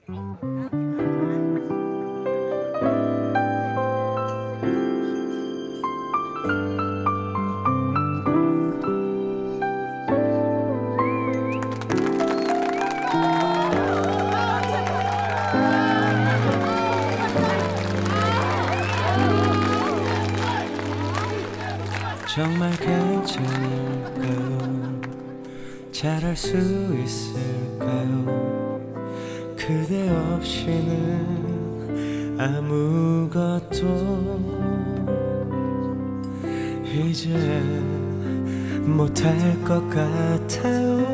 정말 괜찮을까요? 잘할 수 있을까요? 그대 없이는 아무것도 이제 못할 것 같아요.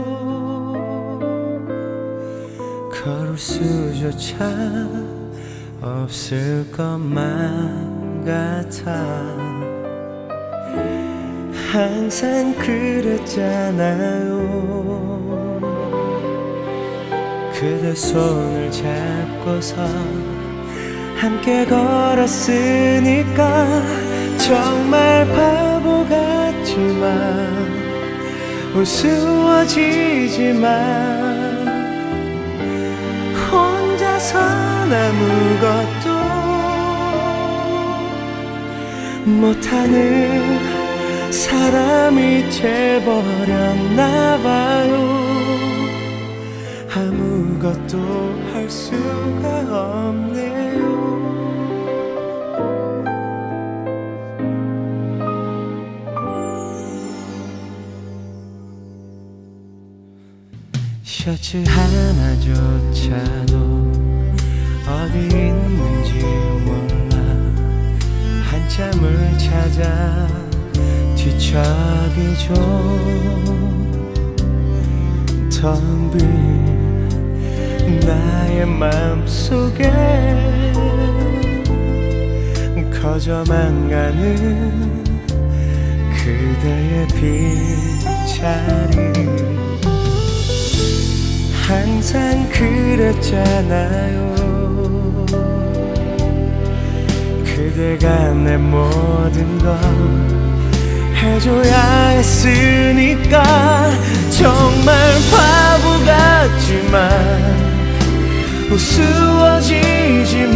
걸을 수조차 없을 것만 같아. 항상 그랬잖아요. 그대 손을 잡고서 함께 걸었으니까 정말 바보 같지만 우스워지지만 혼자선 아무것도 못하는 사람이 돼버렸나봐요. 아무것도 할 수가 없네요. 셔츠 하나조차도 어디 있는지 몰라 한참을 찾아 뒤척이죠. 텅 빈 나의 맘속에 커져만 가는 그대의 빈자리. 항상 그랬잖아요. 그대가 내 모든 걸 해줘야 했으니까 정말 바보 같지만 우스워지지만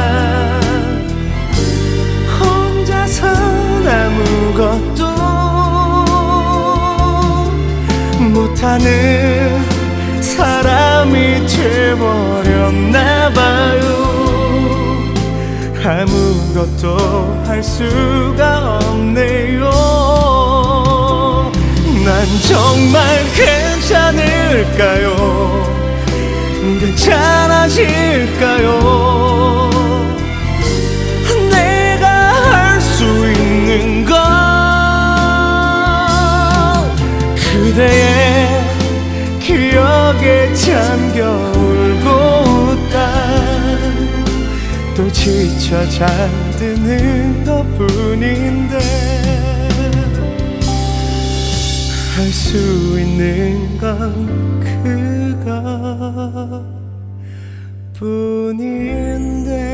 혼자선 아무것도 못하는 사람이 돼버렸나봐요. 아무것도 할 수가 없네요. 난 정말 괜찮을까요? 괜찮아질까요? 내가 할 수 있는 건 그대의 기억에 잠겨 울고 웃다 또 지쳐 잠드는 것뿐인데 할 수 있는 건 그것뿐인데